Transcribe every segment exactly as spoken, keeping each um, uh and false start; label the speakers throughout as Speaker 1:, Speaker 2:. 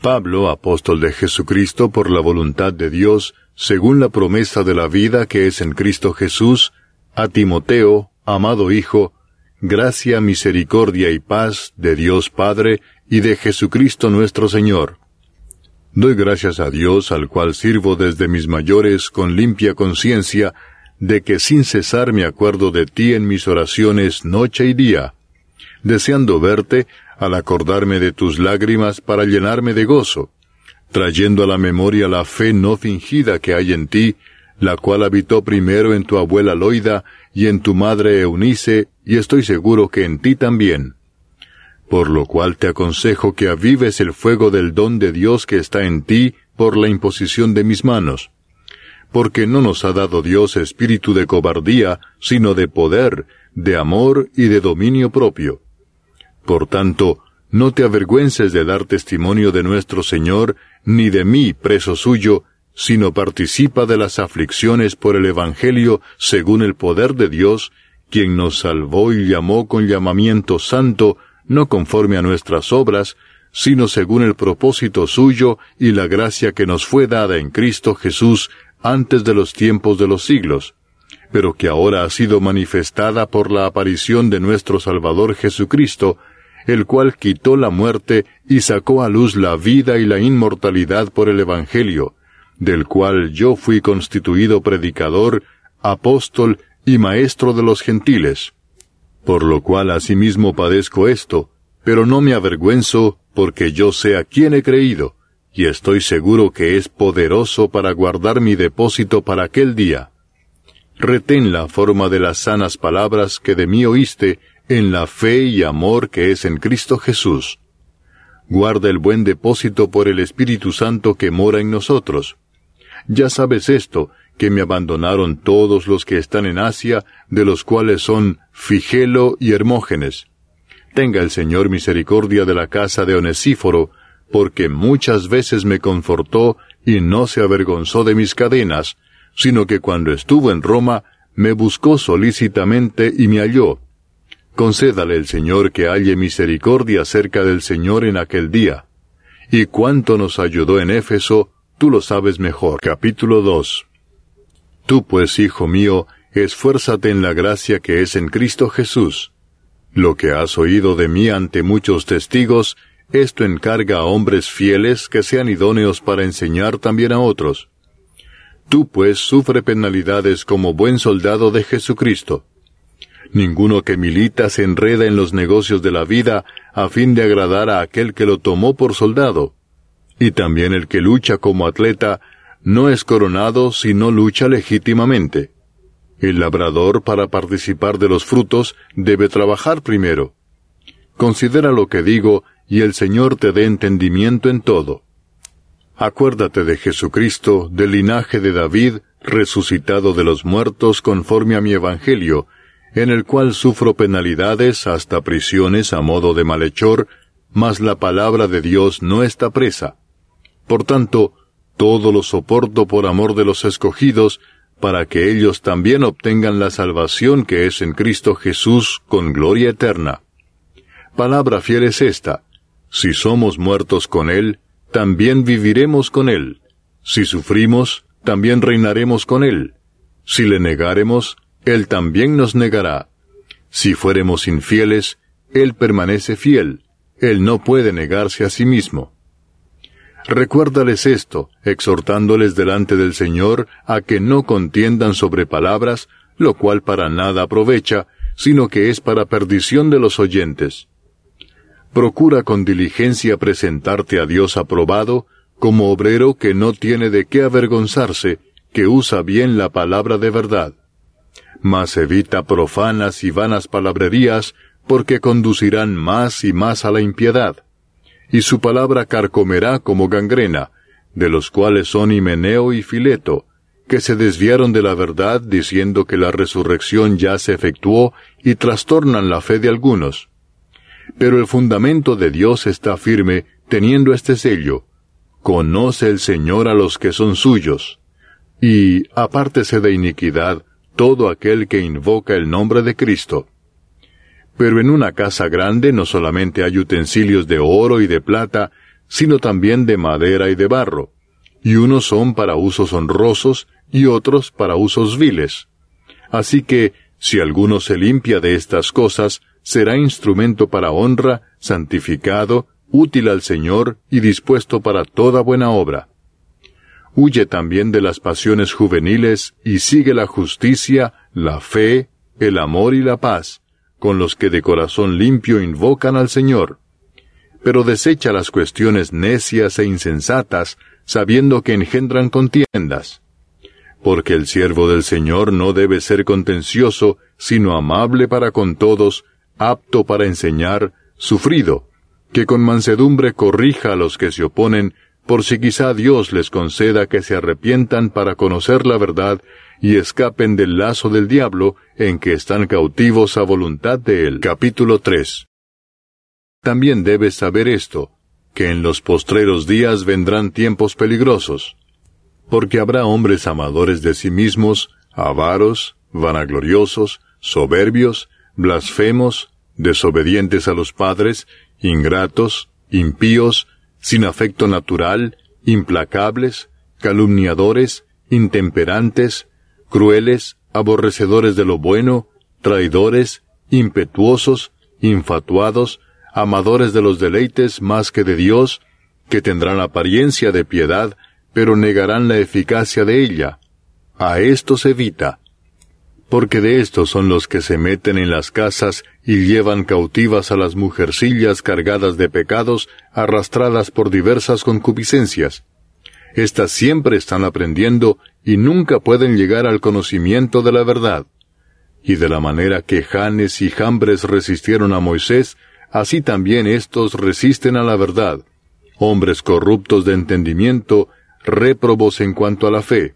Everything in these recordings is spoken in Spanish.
Speaker 1: Pablo, apóstol de Jesucristo por la voluntad de Dios, según la promesa de la vida que es en Cristo Jesús, a Timoteo, amado Hijo, gracia, misericordia y paz de Dios Padre y de Jesucristo nuestro Señor. Doy gracias a Dios, al cual sirvo desde mis mayores con limpia conciencia, de que sin cesar me acuerdo de ti en mis oraciones noche y día, deseando verte al acordarme de tus lágrimas para llenarme de gozo, trayendo a la memoria la fe no fingida que hay en ti, la cual habitó primero en tu abuela Loida y en tu madre Eunice, y estoy seguro que en ti también. Por lo cual te aconsejo que avives el fuego del don de Dios que está en ti por la imposición de mis manos. Porque no nos ha dado Dios espíritu de cobardía, sino de poder, de amor y de dominio propio. Por tanto, no te avergüences de dar testimonio de nuestro Señor, ni de mí, preso suyo, sino participa de las aflicciones por el Evangelio según el poder de Dios, quien nos salvó y llamó con llamamiento santo, no conforme a nuestras obras, sino según el propósito suyo y la gracia que nos fue dada en Cristo Jesús antes de los tiempos de los siglos, pero que ahora ha sido manifestada por la aparición de nuestro Salvador Jesucristo, el cual quitó la muerte y sacó a luz la vida y la inmortalidad por el Evangelio, del cual yo fui constituido predicador, apóstol y maestro de los gentiles. Por lo cual asimismo padezco esto, pero no me avergüenzo, porque yo sé a quién he creído, y estoy seguro que es poderoso para guardar mi depósito para aquel día. Retén la forma de las sanas palabras que de mí oíste, en la fe y amor que es en Cristo Jesús. Guarda el buen depósito por el Espíritu Santo que mora en nosotros. Ya sabes esto, que me abandonaron todos los que están en Asia, de los cuales son Figelo y Hermógenes. Tenga el Señor misericordia de la casa de Onesíforo, porque muchas veces me confortó y no se avergonzó de mis cadenas, sino que cuando estuvo en Roma, me buscó solícitamente y me halló. Concédale el Señor que halle misericordia cerca del Señor en aquel día. Y cuánto nos ayudó en Éfeso, tú lo sabes mejor. Capítulo dos. Tú pues, hijo mío, esfuérzate en la gracia que es en Cristo Jesús. Lo que has oído de mí ante muchos testigos, esto encarga a hombres fieles que sean idóneos para enseñar también a otros. Tú pues sufre penalidades como buen soldado de Jesucristo. Ninguno que milita se enreda en los negocios de la vida a fin de agradar a aquel que lo tomó por soldado. Y también el que lucha como atleta no es coronado si no lucha legítimamente. El labrador, para participar de los frutos, debe trabajar primero. Considera lo que digo, y el Señor te dé entendimiento en todo. Acuérdate de Jesucristo, del linaje de David, resucitado de los muertos conforme a mi evangelio, en el cual sufro penalidades hasta prisiones a modo de malhechor, mas la palabra de Dios no está presa. Por tanto, todo lo soporto por amor de los escogidos, para que ellos también obtengan la salvación que es en Cristo Jesús con gloria eterna. Palabra fiel es esta: si somos muertos con Él, también viviremos con Él. Si sufrimos, también reinaremos con Él. Si le negáremos, Él también nos negará. Si fuéremos infieles, Él permanece fiel. Él no puede negarse a sí mismo. Recuérdales esto, exhortándoles delante del Señor a que no contiendan sobre palabras, lo cual para nada aprovecha, sino que es para perdición de los oyentes. Procura con diligencia presentarte a Dios aprobado, como obrero que no tiene de qué avergonzarse, que usa bien la palabra de verdad. Mas evita profanas y vanas palabrerías, porque conducirán más y más a la impiedad. Y su palabra carcomerá como gangrena, de los cuales son Himeneo y Fileto, que se desviaron de la verdad diciendo que la resurrección ya se efectuó y trastornan la fe de algunos. Pero el fundamento de Dios está firme, teniendo este sello: conoce el Señor a los que son suyos. Y apártese de iniquidad todo aquel que invoca el nombre de Cristo. Pero en una casa grande no solamente hay utensilios de oro y de plata, sino también de madera y de barro, y unos son para usos honrosos y otros para usos viles. Así que, si alguno se limpia de estas cosas, será instrumento para honra, santificado, útil al Señor y dispuesto para toda buena obra. Huye también de las pasiones juveniles y sigue la justicia, la fe, el amor y la paz, con los que de corazón limpio invocan al Señor. Pero desecha las cuestiones necias e insensatas, sabiendo que engendran contiendas. Porque el siervo del Señor no debe ser contencioso, sino amable para con todos, apto para enseñar, sufrido, que con mansedumbre corrija a los que se oponen, por si quizá Dios les conceda que se arrepientan para conocer la verdad y escapen del lazo del diablo en que están cautivos a voluntad de él. Capítulo tres. También debes saber esto, que en los postreros días vendrán tiempos peligrosos, porque habrá hombres amadores de sí mismos, avaros, vanagloriosos, soberbios, blasfemos, desobedientes a los padres, ingratos, impíos, sin afecto natural, implacables, calumniadores, intemperantes, crueles, aborrecedores de lo bueno, traidores, impetuosos, infatuados, amadores de los deleites más que de Dios, que tendrán apariencia de piedad, pero negarán la eficacia de ella. A estos evita, porque de estos son los que se meten en las casas y llevan cautivas a las mujercillas cargadas de pecados, arrastradas por diversas concupiscencias. Estas siempre están aprendiendo y nunca pueden llegar al conocimiento de la verdad. Y de la manera que Janes y Jambres resistieron a Moisés, así también éstos resisten a la verdad, hombres corruptos de entendimiento, réprobos en cuanto a la fe.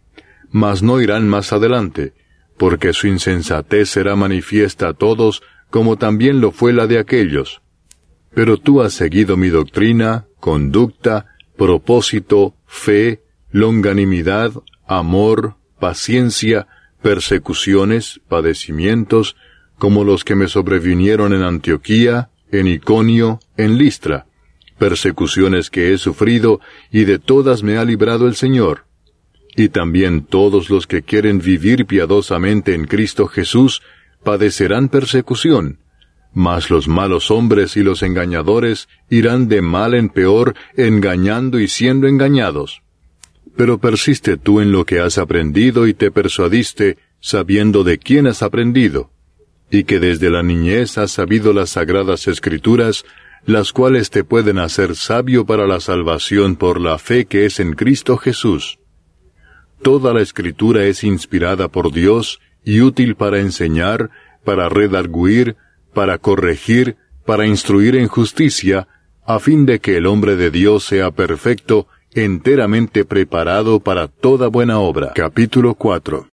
Speaker 1: Mas no irán más adelante, porque su insensatez será manifiesta a todos, como también lo fue la de aquellos. Pero tú has seguido mi doctrina, conducta, propósito, fe, longanimidad, amor, paciencia, persecuciones, padecimientos, como los que me sobrevinieron en Antioquía, en Iconio, en Listra, persecuciones que he sufrido, y de todas me ha librado el Señor. Y también todos los que quieren vivir piadosamente en Cristo Jesús padecerán persecución, mas los malos hombres y los engañadores irán de mal en peor, engañando y siendo engañados. Pero persiste tú en lo que has aprendido y te persuadiste, sabiendo de quién has aprendido, y que desde la niñez has sabido las sagradas Escrituras, las cuales te pueden hacer sabio para la salvación por la fe que es en Cristo Jesús. Toda la Escritura es inspirada por Dios y útil para enseñar, para redarguir, para corregir, para instruir en justicia, a fin de que el hombre de Dios sea perfecto, enteramente preparado para toda buena obra. Capítulo cuatro.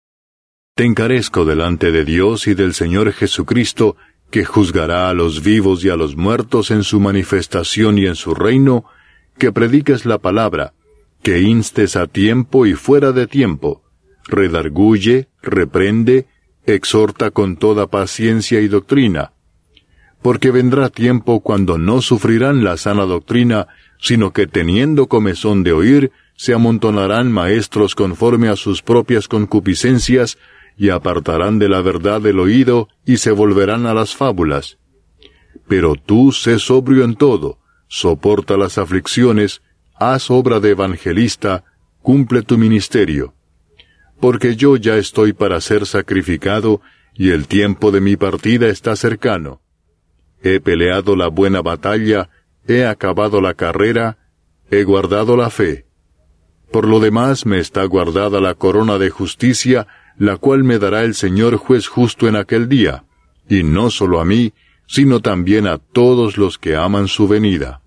Speaker 1: Te encarezco delante de Dios y del Señor Jesucristo, que juzgará a los vivos y a los muertos en su manifestación y en su reino, que prediques la palabra, que instes a tiempo y fuera de tiempo, redarguye, reprende, exhorta con toda paciencia y doctrina. Porque vendrá tiempo cuando no sufrirán la sana doctrina, sino que teniendo comezón de oír, se amontonarán maestros conforme a sus propias concupiscencias, y apartarán de la verdad el oído, y se volverán a las fábulas. Pero tú sé sobrio en todo, soporta las aflicciones, haz obra de evangelista, cumple tu ministerio. Porque yo ya estoy para ser sacrificado, y el tiempo de mi partida está cercano. He peleado la buena batalla, he acabado la carrera, he guardado la fe. Por lo demás me está guardada la corona de justicia, la cual me dará el Señor juez justo en aquel día, y no solo a mí, sino también a todos los que aman su venida.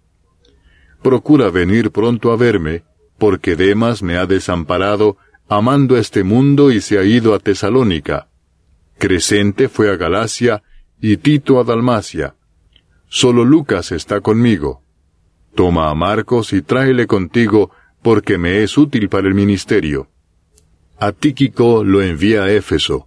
Speaker 1: Procura venir pronto a verme, porque Demas me ha desamparado, amando este mundo y se ha ido a Tesalónica. Crescente fue a Galacia, y Tito a Dalmacia. Solo Lucas está conmigo. Toma a Marcos y tráele contigo, porque me es útil para el ministerio. A Tíquico lo envía a Éfeso.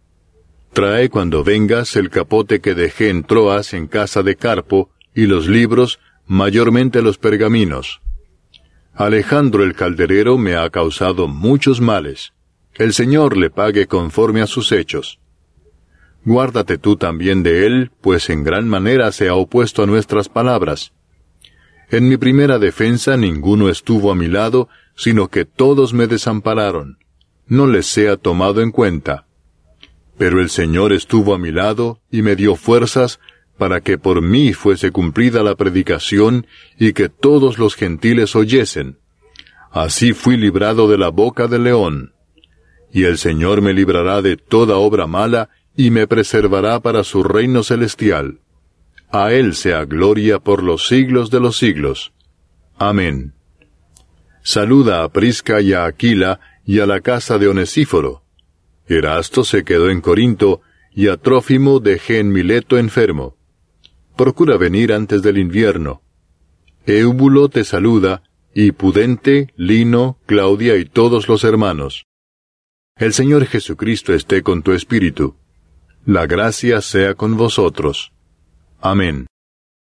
Speaker 1: Trae cuando vengas el capote que dejé en Troas en casa de Carpo, y los libros, mayormente los pergaminos. Alejandro el calderero me ha causado muchos males. El Señor le pague conforme a sus hechos. Guárdate tú también de él, pues en gran manera se ha opuesto a nuestras palabras. En mi primera defensa ninguno estuvo a mi lado, sino que todos me desampararon. No les sea tomado en cuenta. Pero el Señor estuvo a mi lado y me dio fuerzas para que por mí fuese cumplida la predicación y que todos los gentiles oyesen. Así fui librado de la boca del león. Y el Señor me librará de toda obra mala y me preservará para su reino celestial. A Él sea gloria por los siglos de los siglos. Amén. Saluda a Prisca y a Aquila y a la casa de Onesíforo. Erasto se quedó en Corinto, y a Trófimo dejé en Mileto enfermo. Procura venir antes del invierno. Éubulo te saluda, y Pudente, Lino, Claudia y todos los hermanos. El Señor Jesucristo esté con tu espíritu. La gracia sea con vosotros. Amén.